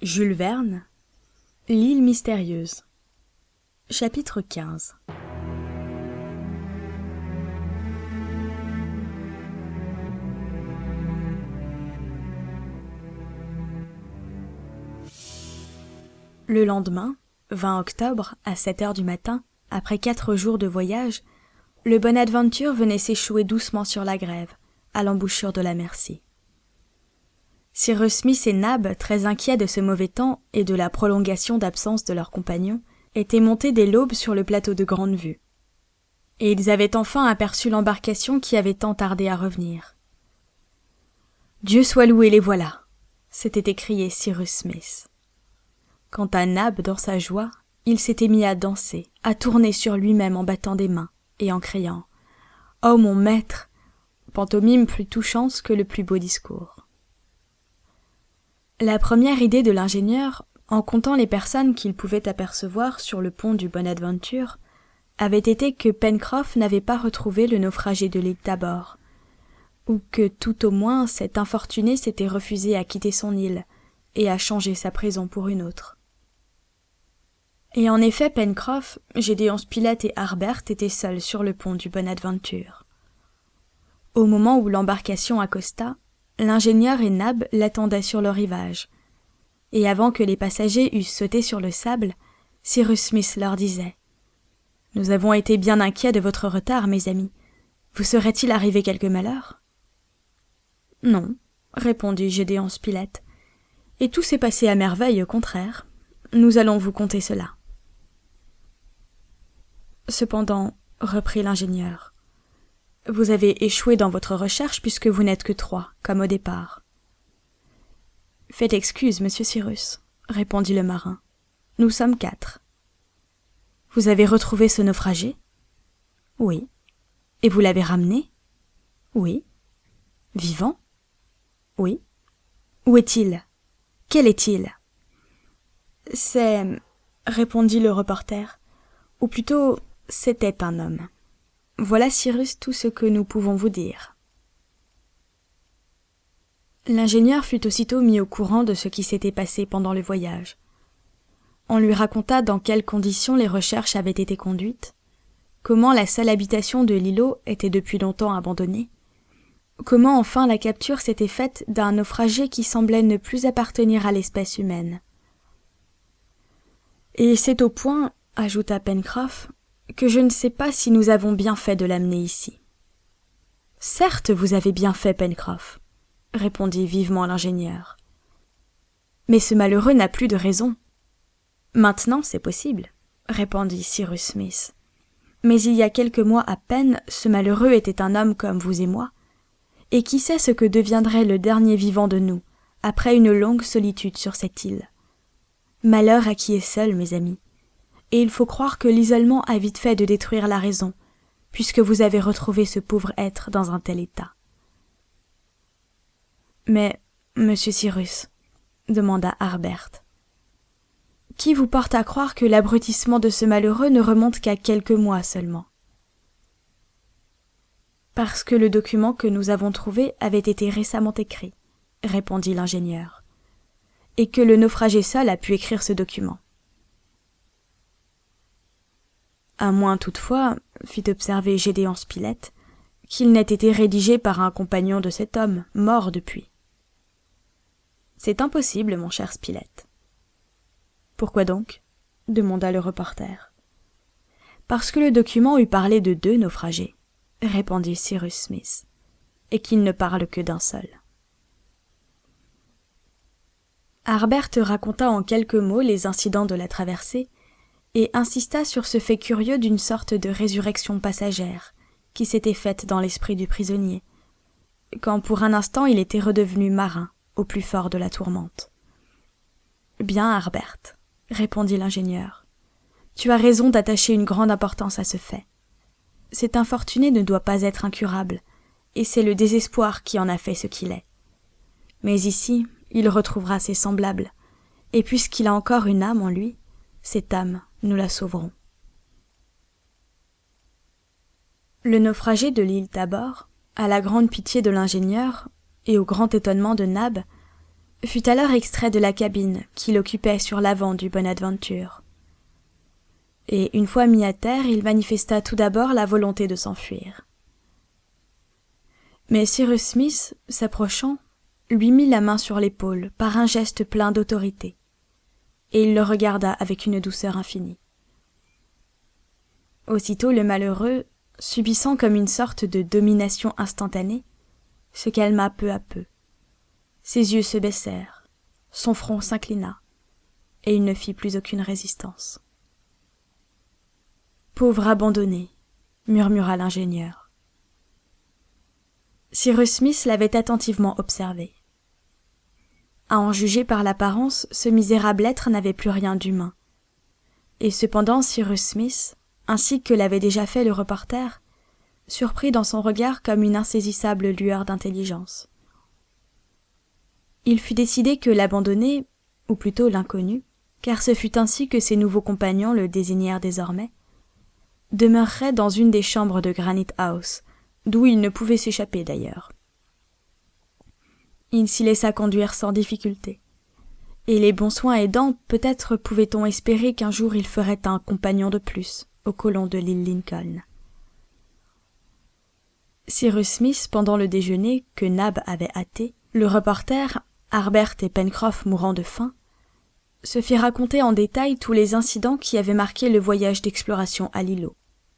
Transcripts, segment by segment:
Jules Verne, L'île mystérieuse. Chapitre 15. Le lendemain, 20 octobre, à 7 heures du matin, après 4 jours de voyage, le Bonadventure venait s'échouer doucement sur la grève, à l'embouchure de la Mercy. Cyrus Smith et Nab, très inquiets de ce mauvais temps et de la prolongation d'absence de leurs compagnons, étaient montés dès l'aube sur le plateau de Grande Vue. Et ils avaient enfin aperçu l'embarcation qui avait tant tardé à revenir. « Dieu soit loué, les voilà !» s'était écrié Cyrus Smith. Quant à Nab, dans sa joie, il s'était mis à danser, à tourner sur lui-même en battant des mains et en criant « Oh mon maître !» pantomime plus touchante que le plus beau discours. La première idée de l'ingénieur, en comptant les personnes qu'il pouvait apercevoir sur le pont du Bonadventure, avait été que Pencroff n'avait pas retrouvé le naufragé de l'île Tabor, ou que tout au moins cet infortuné s'était refusé à quitter son île et à changer sa prison pour une autre. Et en effet, Pencroff, Gédéon Spilett et Harbert étaient seuls sur le pont du Bonadventure. Au moment où l'embarcation accosta, l'ingénieur et Nab l'attendaient sur le rivage, et avant que les passagers eussent sauté sur le sable, Cyrus Smith leur disait « Nous avons été bien inquiets de votre retard, mes amis. Vous serait-il arrivé quelque malheur ?»« Non, » répondit Gédéon Spilett, « et tout s'est passé à merveille, au contraire. Nous allons vous conter cela. » « Cependant, » reprit l'ingénieur, « vous avez échoué dans votre recherche puisque vous n'êtes que 3, comme au départ. »« Faites excuse, monsieur Cyrus, » répondit le marin. « Nous sommes 4. »« Vous avez retrouvé ce naufragé ?»« Oui. »« Et vous l'avez ramené ?»« Oui. »« Vivant ?»« Oui. »« Où est-il ? Quel est-il ?»« C'est... » répondit le reporter, « ou plutôt, c'était un homme. Voilà, Cyrus, tout ce que nous pouvons vous dire. » L'ingénieur fut aussitôt mis au courant de ce qui s'était passé pendant le voyage. On lui raconta dans quelles conditions les recherches avaient été conduites, comment la seule habitation de l'îlot était depuis longtemps abandonnée, comment enfin la capture s'était faite d'un naufragé qui semblait ne plus appartenir à l'espèce humaine. « Et c'est au point, » ajouta Pencroff, « que je ne sais pas si nous avons bien fait de l'amener ici. »« Certes, vous avez bien fait, Pencroff, » répondit vivement l'ingénieur. « Mais ce malheureux n'a plus de raison. »« Maintenant, c'est possible, » répondit Cyrus Smith. « Mais il y a quelques mois à peine, ce malheureux était un homme comme vous et moi, et qui sait ce que deviendrait le dernier vivant de nous, après une longue solitude sur cette île. Malheur à qui est seul, mes amis. Et il faut croire que l'isolement a vite fait de détruire la raison, puisque vous avez retrouvé ce pauvre être dans un tel état. »« Mais, monsieur Cyrus, » demanda Harbert, « qui vous porte à croire que l'abrutissement de ce malheureux ne remonte qu'à quelques mois seulement ? » ?»« Parce que le document que nous avons trouvé avait été récemment écrit, » répondit l'ingénieur, « et que le naufragé seul a pu écrire ce document. » À moins toutefois, fit observer Gédéon Spilett, qu'il n'ait été rédigé par un compagnon de cet homme, mort depuis. « C'est impossible, mon cher Spilett. »« Pourquoi donc ?» demanda le reporter. « Parce que le document eût parlé de 2 naufragés, » répondit Cyrus Smith, « et qu'il ne parle que d'un seul. » Harbert raconta en quelques mots les incidents de la traversée, et insista sur ce fait curieux d'une sorte de résurrection passagère qui s'était faite dans l'esprit du prisonnier, quand pour un instant il était redevenu marin au plus fort de la tourmente. « Bien, Harbert, » répondit l'ingénieur, « tu as raison d'attacher une grande importance à ce fait. Cet infortuné ne doit pas être incurable, et c'est le désespoir qui en a fait ce qu'il est. Mais ici, il retrouvera ses semblables, et puisqu'il a encore une âme en lui, cette âme, nous la sauverons. » Le naufragé de l'île Tabor, à la grande pitié de l'ingénieur et au grand étonnement de Nab, fut alors extrait de la cabine qu'il occupait sur l'avant du Bonadventure. Et une fois mis à terre, il manifesta tout d'abord la volonté de s'enfuir. Mais Cyrus Smith, s'approchant, lui mit la main sur l'épaule par un geste plein d'autorité, et il le regarda avec une douceur infinie. Aussitôt le malheureux, subissant comme une sorte de domination instantanée, se calma peu à peu. Ses yeux se baissèrent, son front s'inclina, et il ne fit plus aucune résistance. « Pauvre abandonné !» murmura l'ingénieur. Cyrus Smith l'avait attentivement observé. À en juger par l'apparence, ce misérable être n'avait plus rien d'humain. Et cependant Cyrus Smith, ainsi que l'avait déjà fait le reporter, surprit dans son regard comme une insaisissable lueur d'intelligence. Il fut décidé que l'abandonné, ou plutôt l'inconnu, car ce fut ainsi que ses nouveaux compagnons le désignèrent désormais, demeurerait dans une des chambres de Granite House, d'où il ne pouvait s'échapper d'ailleurs. Il s'y laissa conduire sans difficulté, et les bons soins aidant, peut-être pouvait-on espérer qu'un jour il ferait un compagnon de plus aux colons de l'île Lincoln. Cyrus Smith, pendant le déjeuner que Nab avait hâté, le reporter, Harbert et Pencroff mourant de faim, se fit raconter en détail tous les incidents qui avaient marqué le voyage d'exploration à l'îlot.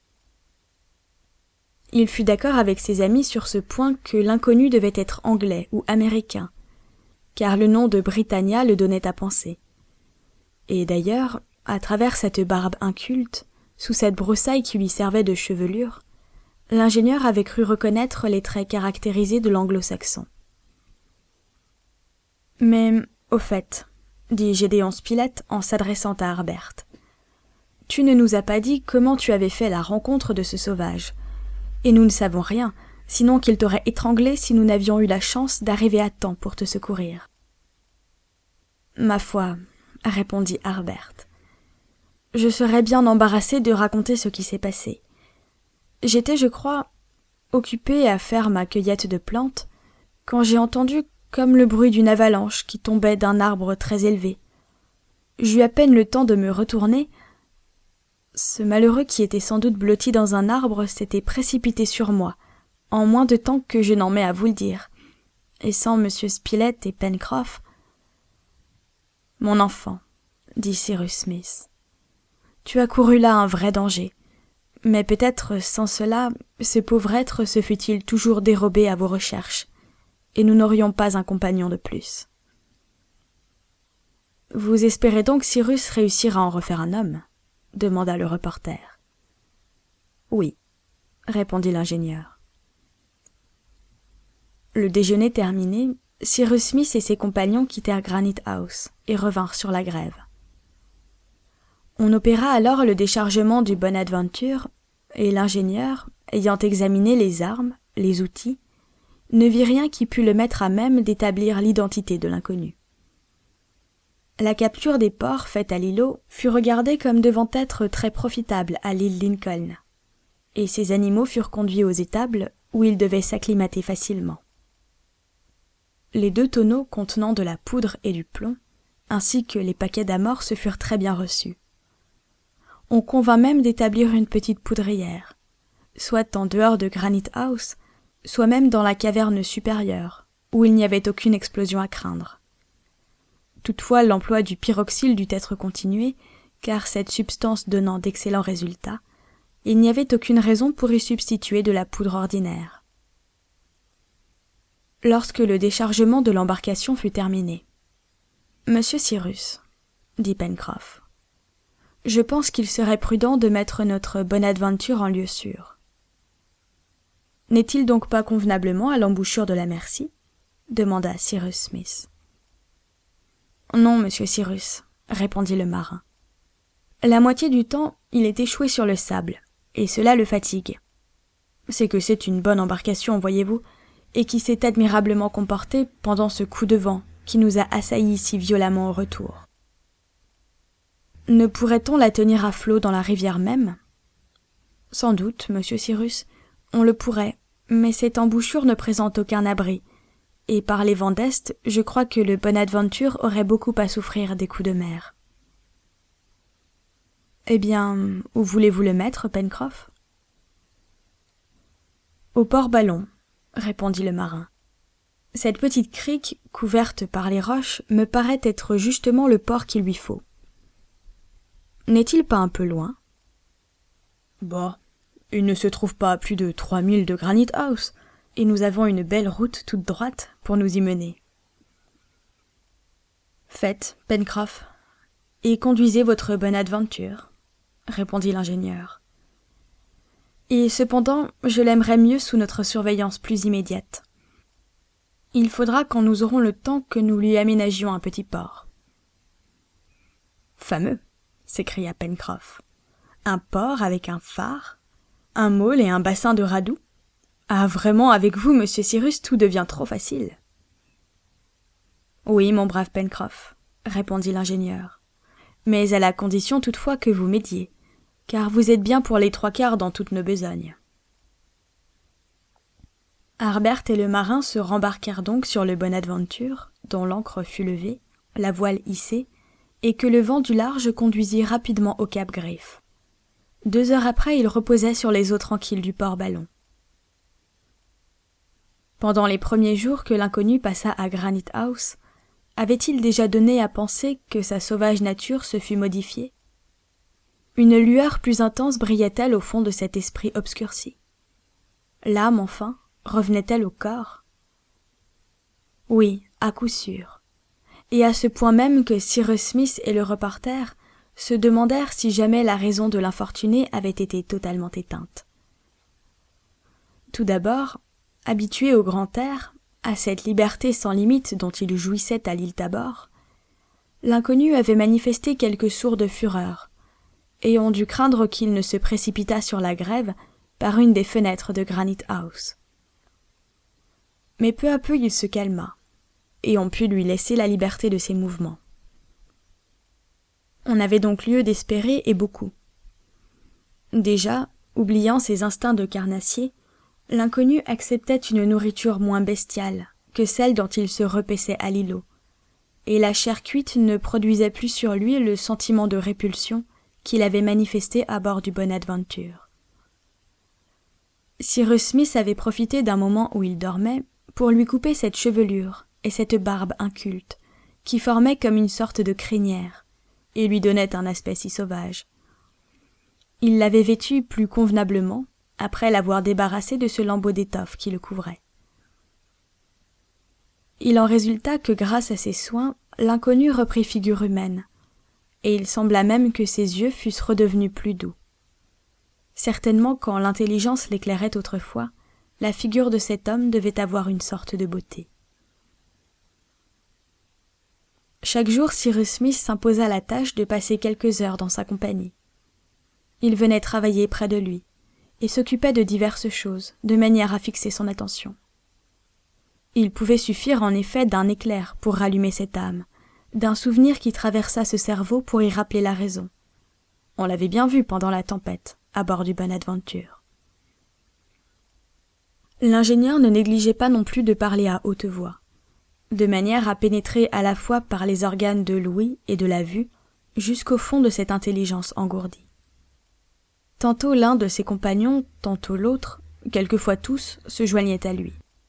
Il fut d'accord avec ses amis sur ce point que l'inconnu devait être anglais ou américain, car le nom de Britannia le donnait à penser. Et d'ailleurs, à travers cette barbe inculte, sous cette broussaille qui lui servait de chevelure, l'ingénieur avait cru reconnaître les traits caractérisés de l'anglo-saxon. « Mais, au fait, » dit Gédéon Spilett en s'adressant à Harbert, « tu ne nous as pas dit comment tu avais fait la rencontre de ce sauvage, et nous ne savons rien, sinon qu'il t'aurait étranglé si nous n'avions eu la chance d'arriver à temps pour te secourir. »« Ma foi, » répondit Harbert, « je serais bien embarrassé de raconter ce qui s'est passé. J'étais, je crois, occupé à faire ma cueillette de plantes, quand j'ai entendu comme le bruit d'une avalanche qui tombait d'un arbre très élevé. J'eus à peine le temps de me retourner. Ce malheureux qui était sans doute blotti dans un arbre s'était précipité sur moi, en moins de temps que je n'en mets à vous le dire, et sans M. Spilett et Pencroff. « Mon enfant, » dit Cyrus Smith, « tu as couru là un vrai danger, mais peut-être sans cela, ce pauvre être se fût-il toujours dérobé à vos recherches, et nous n'aurions pas un compagnon de plus. » « Vous espérez donc, Cyrus, réussir à en refaire un homme ?» demanda le reporter. « Oui, » répondit l'ingénieur. Le déjeuner terminé, Cyrus Smith et ses compagnons quittèrent Granite House et revinrent sur la grève. On opéra alors le déchargement du Bonadventure, et l'ingénieur, ayant examiné les armes, les outils, ne vit rien qui pût le mettre à même d'établir l'identité de l'inconnu. La capture des porcs faite à l'îlot fut regardée comme devant être très profitable à l'île Lincoln, et ces animaux furent conduits aux étables où ils devaient s'acclimater facilement. Les 2 tonneaux contenant de la poudre et du plomb, ainsi que les paquets d'amorces furent très bien reçus. On convint même d'établir une petite poudrière, soit en dehors de Granite House, soit même dans la caverne supérieure, où il n'y avait aucune explosion à craindre. Toutefois, l'emploi du pyroxyle dut être continué, car cette substance donnant d'excellents résultats, il n'y avait aucune raison pour y substituer de la poudre ordinaire. Lorsque le déchargement de l'embarcation fut terminé, « Monsieur Cyrus, » dit Pencroff, « je pense qu'il serait prudent de mettre notre Bonadventure en lieu sûr. » « N'est-il donc pas convenablement à l'embouchure de la Mercy ?» demanda Cyrus Smith. « Non, monsieur Cyrus, » répondit le marin. « La moitié du temps, il est échoué sur le sable, et cela le fatigue. C'est que c'est une bonne embarcation, voyez-vous, et qui s'est admirablement comportée pendant ce coup de vent qui nous a assaillis si violemment au retour. Ne pourrait-on la tenir à flot dans la rivière même ? Sans doute, monsieur Cyrus, on le pourrait, mais cette embouchure ne présente aucun abri, et par les vents d'est, je crois que le Bonadventure aurait beaucoup à souffrir des coups de mer. Eh bien, où voulez-vous le mettre, Pencroff ? Au port Ballon, répondit le marin. Cette petite crique, couverte par les roches, me paraît être justement le port qu'il lui faut. N'est-il pas un peu loin ? Bah, il ne se trouve pas à plus de 3 milles de Granite House, et nous avons une belle route toute droite pour nous y mener. Faites, Pencroff, et conduisez votre Bonadventure, répondit l'ingénieur. Et cependant, je l'aimerais mieux sous notre surveillance plus immédiate. Il faudra quand nous aurons le temps que nous lui aménagions un petit port. Fameux, s'écria Pencroff. Un port avec un phare, un môle et un bassin de radoux. Ah, vraiment, avec vous, monsieur Cyrus, tout devient trop facile. Oui, mon brave Pencroff, répondit l'ingénieur, mais à la condition toutefois que vous m'aidiez, car vous êtes bien pour les 3/4 dans toutes nos besognes. Harbert et le marin se rembarquèrent donc sur le Bonadventure, dont l'ancre fut levée, la voile hissée, et que le vent du large conduisit rapidement au cap Griffe. 2 heures après, ils reposaient sur les eaux tranquilles du port Ballon. Pendant les premiers jours que l'inconnu passa à Granite House, avait-il déjà donné à penser que sa sauvage nature se fût modifiée ? Une lueur plus intense brillait-elle au fond de cet esprit obscurci ? L'âme, enfin, revenait-elle au corps ? Oui, à coup sûr. Et à ce point même que Cyrus Smith et le reporter se demandèrent si jamais la raison de l'infortuné avait été totalement éteinte. Tout d'abord, habitué au grand air, à cette liberté sans limite dont il jouissait à l'île Tabor, l'inconnu avait manifesté quelque sourde fureur, et on dut craindre qu'il ne se précipitât sur la grève par une des fenêtres de Granite House. Mais peu à peu il se calma, et on put lui laisser la liberté de ses mouvements. On avait donc lieu d'espérer et beaucoup. Déjà, oubliant ses instincts de carnassier, l'inconnu acceptait une nourriture moins bestiale que celle dont il se repaissait à l'îlot, et la chair cuite ne produisait plus sur lui le sentiment de répulsion qu'il avait manifesté à bord du Bonadventure. Cyrus Smith avait profité d'un moment où il dormait pour lui couper cette chevelure et cette barbe inculte, qui formaient comme une sorte de crinière, et lui donnaient un aspect si sauvage. Il l'avait vêtu plus convenablement, après l'avoir débarrassé de ce lambeau d'étoffe qui le couvrait. Il en résulta que grâce à ces soins, l'inconnu reprit figure humaine, et il sembla même que ses yeux fussent redevenus plus doux. Certainement, quand l'intelligence l'éclairait autrefois, la figure de cet homme devait avoir une sorte de beauté. Chaque jour, Cyrus Smith s'imposa la tâche de passer quelques heures dans sa compagnie. Il venait travailler près de lui, et s'occupait de diverses choses, de manière à fixer son attention. Il pouvait suffire en effet d'un éclair pour rallumer cette âme, d'un souvenir qui traversa ce cerveau pour y rappeler la raison. On l'avait bien vu pendant la tempête, à bord du Bonadventure. L'ingénieur ne négligeait pas non plus de parler à haute voix, de manière à pénétrer à la fois par les organes de l'ouïe et de la vue jusqu'au fond de cette intelligence engourdie. Tantôt l'un de ses compagnons, tantôt l'autre, quelquefois tous, se joignaient à lui.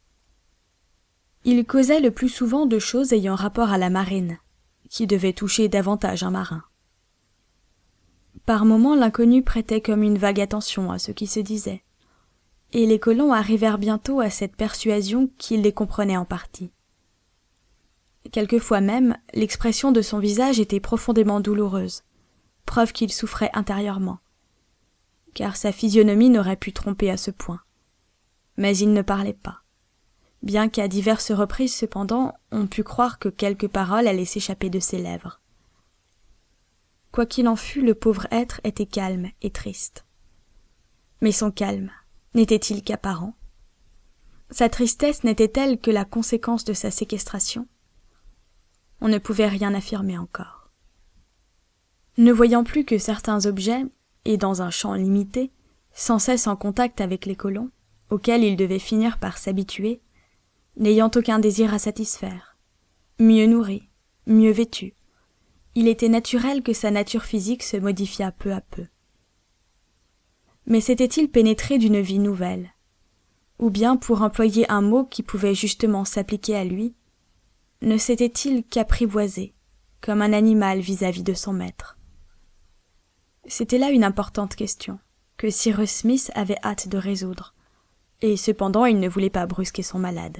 Il causait le plus souvent de choses ayant rapport à la marine, qui devait toucher davantage un marin. Par moments, l'inconnu prêtait comme une vague attention à ce qui se disait, et les colons arrivèrent bientôt à cette persuasion qu'il les comprenait en partie. Quelquefois même, l'expression de son visage était profondément douloureuse, preuve qu'il souffrait intérieurement, car sa physionomie n'aurait pu tromper à ce point. Mais il ne parlait pas, bien qu'à diverses reprises cependant on put croire que quelques paroles allaient s'échapper de ses lèvres. Quoi qu'il en fût, le pauvre être était calme et triste. Mais son calme n'était-il qu'apparent ? Sa tristesse n'était-elle que la conséquence de sa séquestration ? On ne pouvait rien affirmer encore. Ne voyant plus que certains objets, et dans un champ limité, sans cesse en contact avec les colons, auxquels il devait finir par s'habituer, n'ayant aucun désir à satisfaire, mieux nourri, mieux vêtu. Il était naturel que sa nature physique se modifiât peu à peu. Mais s'était-il pénétré d'une vie nouvelle? Ou bien, pour employer un mot qui pouvait justement s'appliquer à lui, ne s'était-il qu'apprivoisé, comme un animal vis-à-vis de son maître? C'était là une importante question, que Cyrus Smith avait hâte de résoudre, et cependant il ne voulait pas brusquer son malade.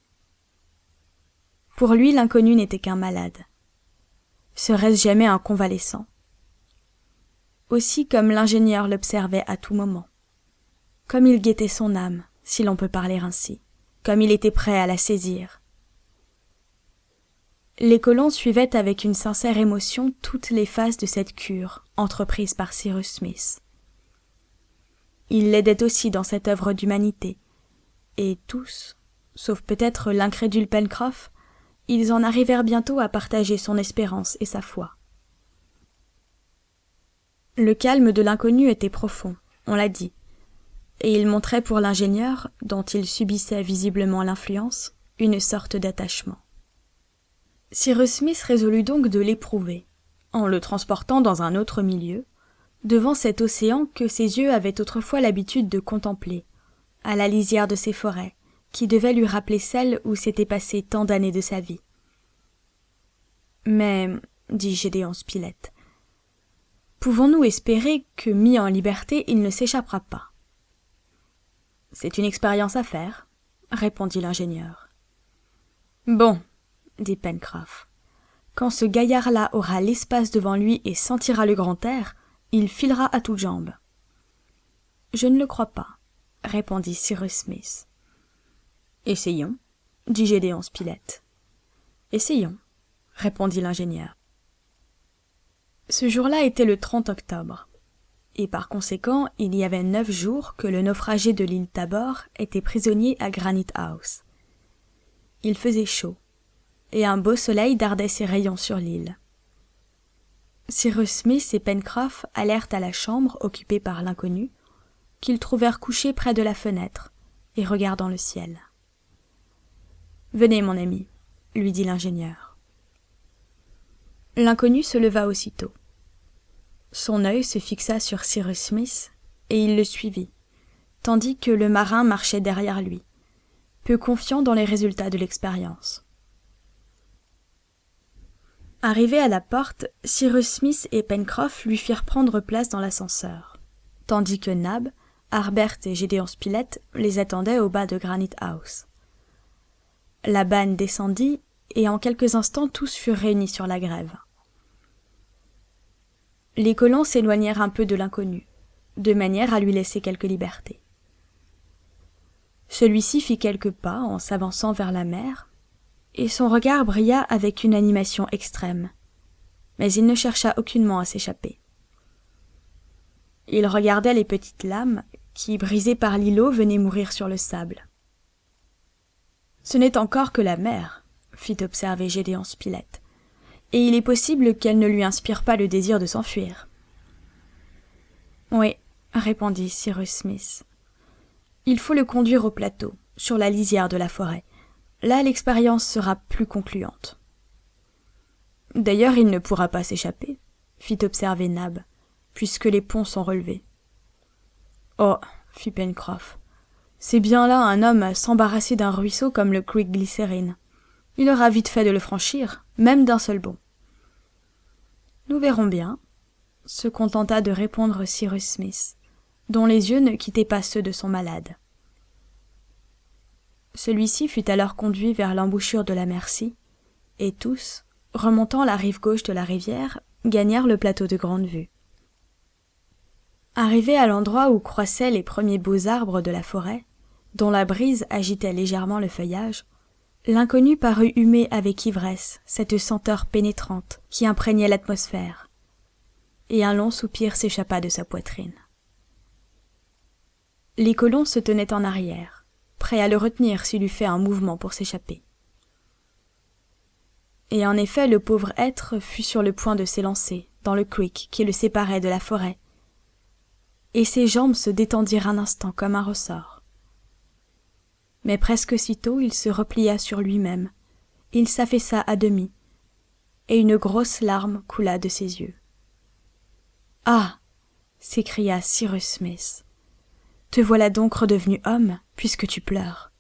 Pour lui, l'inconnu n'était qu'un malade. Serait-ce jamais un convalescent? Aussi comme l'ingénieur l'observait à tout moment. Comme il guettait son âme, si l'on peut parler ainsi, comme il était prêt à la saisir. Les colons suivaient avec une sincère émotion toutes les phases de cette cure entreprise par Cyrus Smith. Ils l'aidaient aussi dans cette œuvre d'humanité, et tous, sauf peut-être l'incrédule Pencroff, ils en arrivèrent bientôt à partager son espérance et sa foi. Le calme de l'inconnu était profond, on l'a dit, et il montrait pour l'ingénieur, dont il subissait visiblement l'influence, une sorte d'attachement. Cyrus Smith résolut donc de l'éprouver, en le transportant dans un autre milieu, devant cet océan que ses yeux avaient autrefois l'habitude de contempler, à la lisière de ses forêts, qui devait lui rappeler celle où s'étaient passées tant d'années de sa vie. Mais, dit Gédéon Spilett, pouvons-nous espérer que, mis en liberté, il ne s'échappera pas? C'est une expérience à faire, répondit l'ingénieur. Bon, dit Pencroff, quand ce gaillard-là aura l'espace devant lui et sentira le grand air, il filera à toutes jambes. Je ne le crois pas, répondit Cyrus Smith. Essayons, dit Gédéon Spilett. Essayons, répondit l'ingénieur. Ce jour-là était le 30 octobre, et par conséquent il y avait 9 jours que le naufragé de l'île Tabor était prisonnier à Granite House. Il faisait chaud, et un beau soleil dardait ses rayons sur l'île. Cyrus Smith et Pencroff allèrent à la chambre occupée par l'inconnu, qu'ils trouvèrent couché près de la fenêtre et regardant le ciel. « Venez, mon ami, » lui dit l'ingénieur. L'inconnu se leva aussitôt. Son œil se fixa sur Cyrus Smith et il le suivit, tandis que le marin marchait derrière lui, peu confiant dans les résultats de l'expérience. Arrivé à la porte, Cyrus Smith et Pencroff lui firent prendre place dans l'ascenseur, tandis que Nab, Harbert et Gédéon Spilett les attendaient au bas de Granite House. La banne descendit, et en quelques instants tous furent réunis sur la grève. Les colons s'éloignèrent un peu de l'inconnu, de manière à lui laisser quelque liberté. Celui-ci fit quelques pas en s'avançant vers la mer, et son regard brilla avec une animation extrême, mais il ne chercha aucunement à s'échapper. Il regardait les petites lames qui, brisées par l'îlot, venaient mourir sur le sable. « Ce n'est encore que la mer, » fit observer Gédéon Spilett, « et il est possible qu'elle ne lui inspire pas le désir de s'enfuir. »« Oui, » répondit Cyrus Smith. « Il faut le conduire au plateau, sur la lisière de la forêt. Là, l'expérience sera plus concluante. »« D'ailleurs, il ne pourra pas s'échapper, » fit observer Nab, « puisque les ponts sont relevés. »« Oh, » fit Pencroff, « c'est bien là un homme à s'embarrasser d'un ruisseau comme le Creek Glycérine. Il aura vite fait de le franchir, même d'un seul bond. »« Nous verrons bien, » se contenta de répondre Cyrus Smith, dont les yeux ne quittaient pas ceux de son malade. Celui-ci fut alors conduit vers l'embouchure de la Mercy, et tous, remontant la rive gauche de la rivière, gagnèrent le plateau de grande vue. Arrivé à l'endroit où croissaient les premiers beaux arbres de la forêt, dont la brise agitait légèrement le feuillage, l'inconnu parut humer avec ivresse cette senteur pénétrante qui imprégnait l'atmosphère, et un long soupir s'échappa de sa poitrine. Les colons se tenaient en arrière, prêts à le retenir s'il eût fait un mouvement pour s'échapper. Et en effet, le pauvre être fut sur le point de s'élancer dans le creek qui le séparait de la forêt, et ses jambes se détendirent un instant comme un ressort. Mais presque aussitôt il se replia sur lui-même, il s'affaissa à demi, et une grosse larme coula de ses yeux. « Ah !» s'écria Cyrus Smith. « Te voilà donc redevenu homme, puisque tu pleures.